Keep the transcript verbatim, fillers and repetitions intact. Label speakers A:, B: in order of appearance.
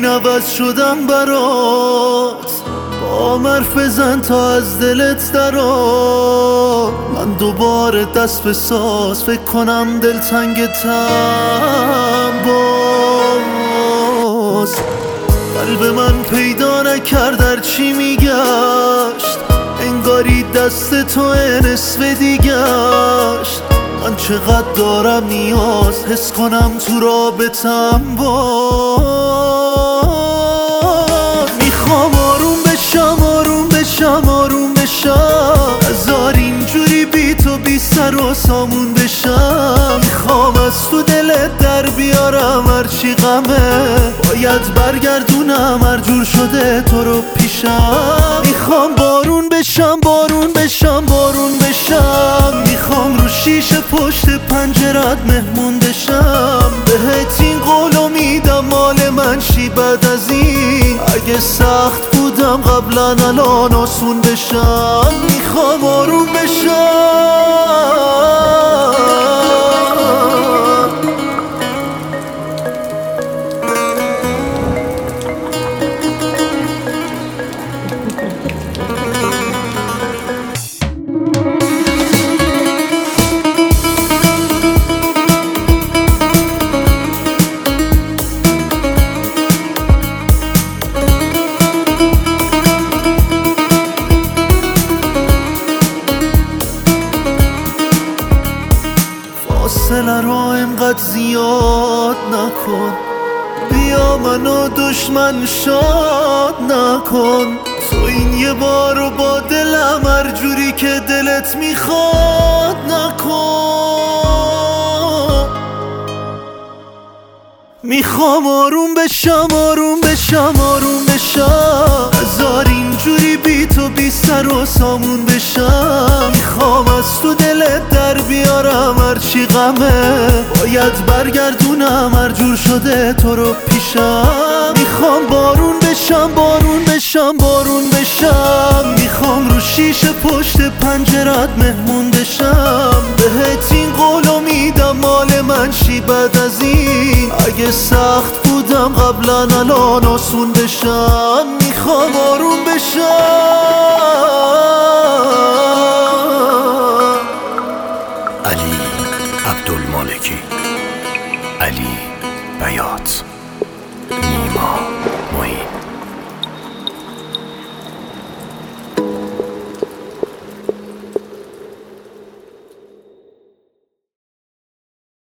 A: این عوض شدم برات، با حرف بزن تا از دلت درآ. من دوباره دست به ساز، فکر کنم دلتنگتم باز. قلب من پیدا نکرد در چی میگشت، انگاری دست تو نصف دیگشت. من چقدر دارم نیاز حس کنم تو رابطم باز. میخوام آروم بشم آروم بشم آروم بشم، هزار اینجوری بی تو بی سر و سامون بشم. میخوام از تو دلت در بیارم هرچی غمه، باید برگردونم هر جور شده تو رو پیشم. میخوام بارون بشم بارون بشم بارون بشم، میخوام رو شیشه پشت پنجرت مهمون بشم. بهت این قولو میدم مال من شی بعد از این، اگه سخت بودم قبلا الان آسون بشم. میخوام آروم بشم. فاصله رو اینقدر زیاد نکن، بیا منو دشمن شاد نکن. تو این یه بارو با دلم هر جوری که دلت میخواد نکن. میخوام آروم بشم آروم بشم آروم بشم، هزار اینجوری بی تو بی سر و سامون بشم. میخوام از تو دلت در بیارم هرچی غمه، باید برگردونم هر جور شده تو رو پیشم. میخوام بارون بشم بارون بشم بارون بشم، میخوام رو شیشه پشت پنجرت مهمون بشم. بهت این قولو میدم مال من شی بعد از این، اگه سخت بودم قبلا الان آسون بشم. میخوام آروم بشم.